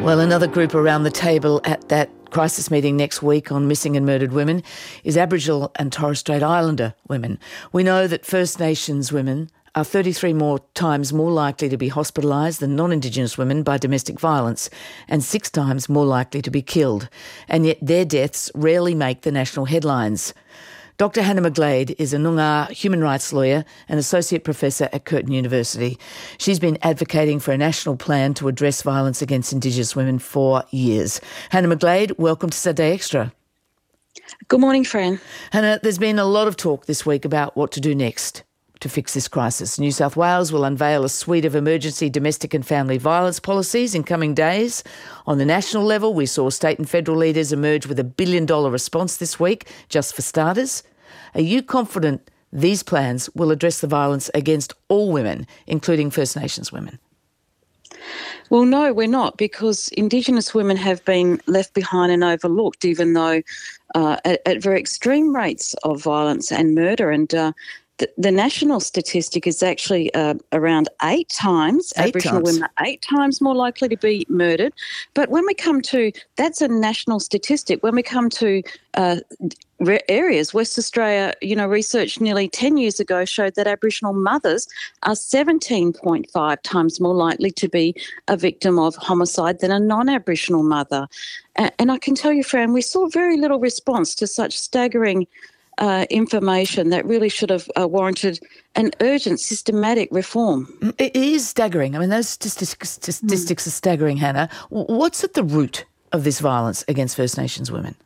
Well, another group around the table at that crisis meeting next week on missing and murdered women is Aboriginal and Torres Strait Islander women. We know that First Nations women are 33 more times more likely to be hospitalised than non-Indigenous women by domestic violence and 6 times more likely to be killed. And yet their deaths rarely make the national headlines. Dr Hannah McGlade is a Noongar human rights lawyer and associate professor at Curtin University. She's been advocating for a national plan to address violence against Indigenous women for years. Hannah McGlade, welcome to Saturday Extra. Good morning, Fran. Hannah, there's been a lot of talk this week about what to do next to fix this crisis. New South Wales will unveil a suite of emergency domestic and family violence policies in coming days. On the national level, we saw state and federal leaders emerge with $1 billion response this week, just for starters. Are you confident these plans will address the violence against all women, including First Nations women? Well, no, we're not, because Indigenous women have been left behind and overlooked, even though at very extreme rates of violence and murder. And the national statistic is actually around 8 times. Aboriginal women are 8 times more likely to be murdered. But when we come to, that's a national statistic. When we come to areas, West Australia, research nearly 10 years ago showed that Aboriginal mothers are 17.5 times more likely to be a victim of homicide than a non-Aboriginal mother. And I can tell you, Fran, we saw very little response to such staggering information that really should have warranted an urgent, systematic reform. It is staggering. I mean, those statistics are staggering, Hannah. What's at the root of this violence against First Nations women?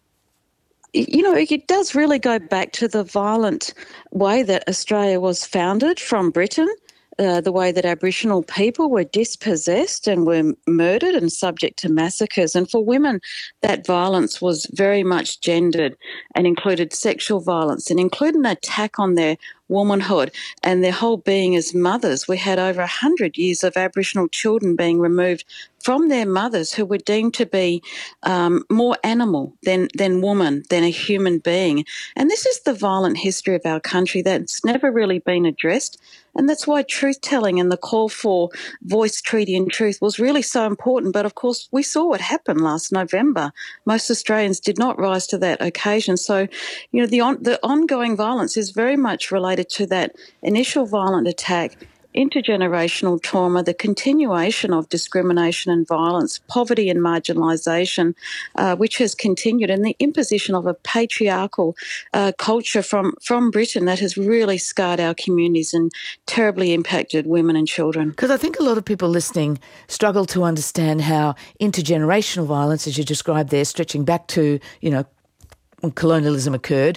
It does really go back to the violent way that Australia was founded from Britain, the way that Aboriginal people were dispossessed and were murdered and subject to massacres. And for women, that violence was very much gendered and included sexual violence and included an attack on their womanhood and their whole being as mothers. We had over 100 years of Aboriginal children being removed from their mothers who were deemed to be more animal than woman, than a human being. And this is the violent history of our country that's never really been addressed. And that's why truth-telling and the call for voice, treaty and truth was really so important. But, of course, we saw what happened last November. Most Australians did not rise to that occasion. So, the ongoing violence is very much related to that initial violent attack, intergenerational trauma, the continuation of discrimination and violence, poverty and marginalisation, which has continued, and the imposition of a patriarchal culture from Britain that has really scarred our communities and terribly impacted women and children. Because I think a lot of people listening struggle to understand how intergenerational violence, as you described there, stretching back to, when colonialism occurred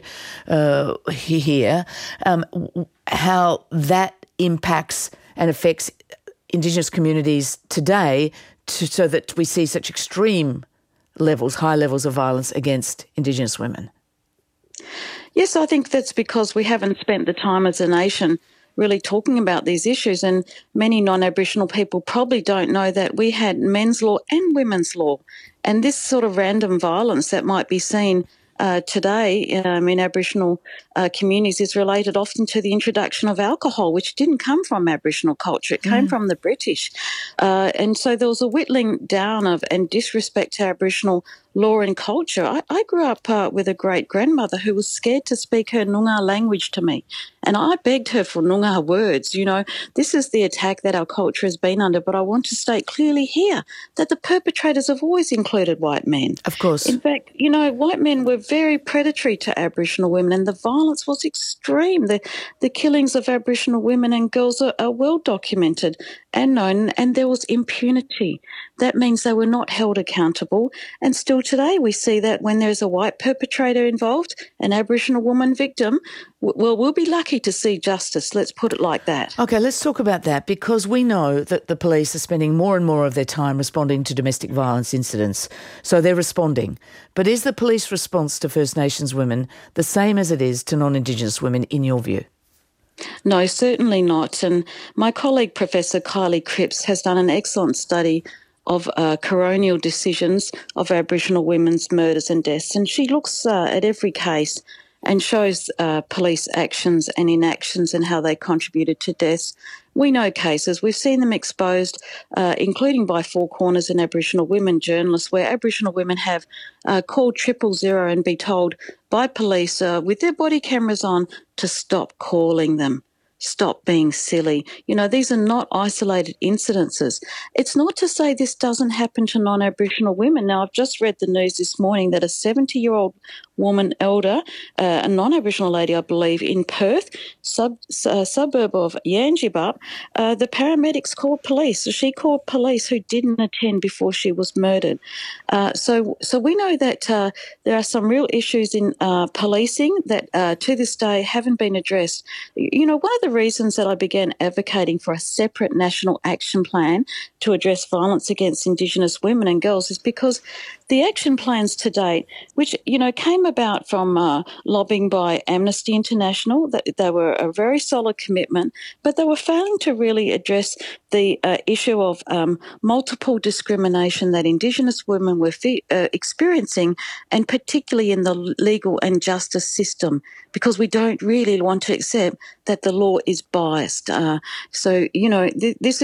here, how that impacts and affects Indigenous communities today so that we see such extreme levels, high levels of violence against Indigenous women. Yes, I think that's because we haven't spent the time as a nation really talking about these issues, and many non-Aboriginal people probably don't know that we had men's law and women's law, and this sort of random violence that might be seen today in Aboriginal communities is related often to the introduction of alcohol, which didn't come from Aboriginal culture. It came from the British. And so there was a whittling down of and disrespect to Aboriginal law and culture. I grew up with a great-grandmother who was scared to speak her Noongar language to me. And I begged her for Noongar words. This is the attack that our culture has been under, but I want to state clearly here that the perpetrators have always included white men. Of course. In fact, white men were very predatory to Aboriginal women, and the violence was extreme. The killings of Aboriginal women and girls are well documented and known, and there was impunity. That means they were not held accountable. And still today we see that when there's a white perpetrator involved, an Aboriginal woman victim, we'll be lucky to see justice. Let's put it like that. Okay, let's talk about that, because we know that the police are spending more and more of their time responding to domestic violence incidents. So they're responding. But is the police response to First Nations women the same as it is to non-Indigenous women in your view? No, certainly not. And my colleague, Professor Kylie Cripps, has done an excellent study of coronial decisions of Aboriginal women's murders and deaths. And she looks at every case and shows police actions and inactions and how they contributed to deaths. We know cases, we've seen them exposed, including by Four Corners and Aboriginal women journalists, where Aboriginal women have called 000 and be told by police with their body cameras on to stop calling them. Stop being silly. You know, these are not isolated incidences. It's not to say this doesn't happen to non-Aboriginal women. Now, I've just read the news this morning that a 70-year-old woman elder, a non-Aboriginal lady, I believe, in Perth, suburb of Yangebup, the paramedics called police. She called police who didn't attend before she was murdered. So we know that there are some real issues in policing that to this day haven't been addressed. You know, one of the reasons that I began advocating for a separate national action plan to address violence against Indigenous women and girls is because the action plans to date, which, you know, came about from lobbying by Amnesty International, that they were a very solid commitment, but they were failing to really address the issue of multiple discrimination that Indigenous women were experiencing, and particularly in the legal and justice system, because we don't really want to accept that the law is biased. So, you know, this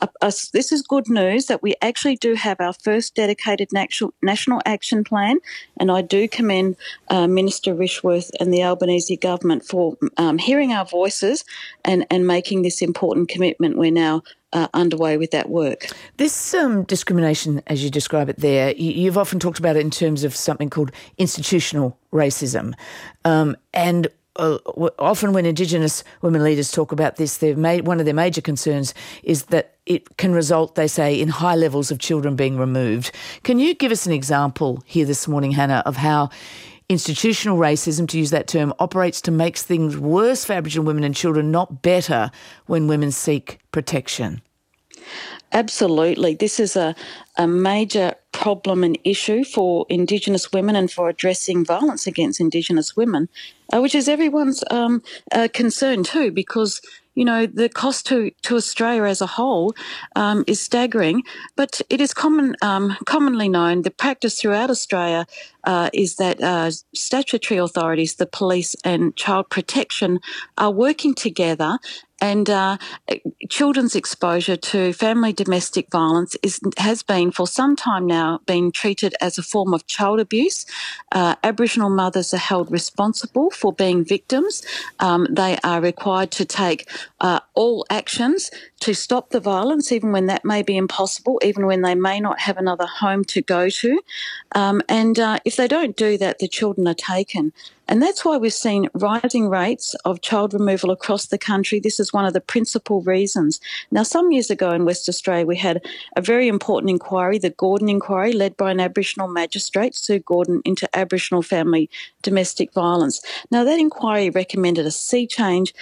is good news that we actually do have our first dedicated national action plan, and I do commend Minister Rishworth and the Albanese government for hearing our voices and making this important commitment. We're now underway with that work. This discrimination, as you describe it there, you've often talked about it in terms of something called institutional racism. And often when Indigenous women leaders talk about this, one of their major concerns is that it can result, they say, in high levels of children being removed. Can you give us an example here this morning, Hannah, of how institutional racism, to use that term, operates to make things worse for Aboriginal women and children, not better when women seek protection? Absolutely. This is a major problem and issue for Indigenous women and for addressing violence against Indigenous women, which is everyone's concern too, because, you know, the cost to Australia as a whole is staggering. But it is commonly known, the practice throughout Australia is that statutory authorities, the police and child protection, are working together, and children's exposure to family domestic violence has been for some time now been treated as a form of child abuse. Aboriginal mothers are held responsible for being victims. They are required to take all actions to stop the violence, even when that may be impossible, even when they may not have another home to go to. And if they don't do that, the children are taken. And that's why we've seen rising rates of child removal across the country. This is one of the principal reasons. Now, some years ago in West Australia, we had a very important inquiry, the Gordon Inquiry, led by an Aboriginal magistrate, Sue Gordon, into Aboriginal family domestic violence. Now, that inquiry recommended a sea change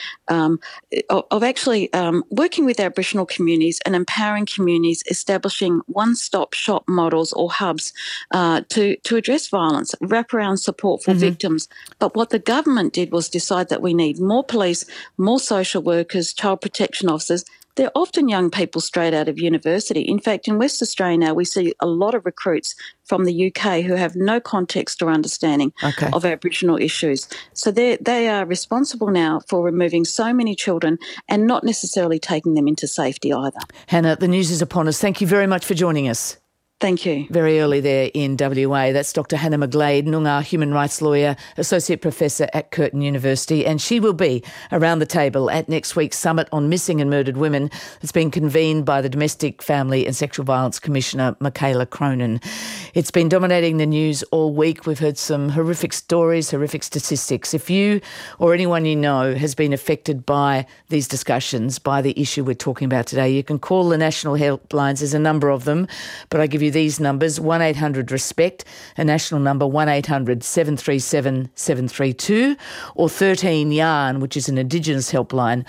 of actually working with Aboriginal communities and empowering communities, establishing one-stop shop models or hubs to address violence, wraparound support for victims. But what the government did was decide that we need more police, more social workers, child protection officers. They're often young people straight out of university. In fact, in West Australia now, we see a lot of recruits from the UK who have no context or understanding of Aboriginal issues. So they are responsible now for removing so many children and not necessarily taking them into safety either. Hannah, the news is upon us. Thank you very much for joining us. Thank you. Very early there in WA. That's Dr. Hannah McGlade, Noongar human rights lawyer, Associate Professor at Curtin University, and she will be around the table at next week's Summit on Missing and Murdered Women. It's been convened by the Domestic, Family and Sexual Violence Commissioner, Michaela Cronin. It's been dominating the news all week. We've heard some horrific stories, horrific statistics. If you or anyone you know has been affected by these discussions, by the issue we're talking about today, you can call the national helplines. There's a number of them, but I give you these numbers: 1800-RESPECT, a national number 1800 737 732, or 13 YARN, which is an Indigenous helpline,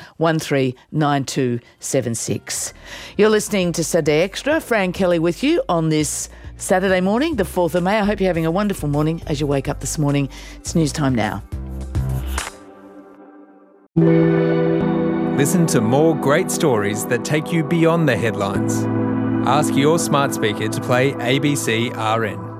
139276. You're listening to Saturday Extra. Fran Kelly with you on this Saturday morning, the 4th of May. I hope you're having a wonderful morning as you wake up this morning. It's news time now. Listen to more great stories that take you beyond the headlines. Ask your smart speaker to play ABC RN.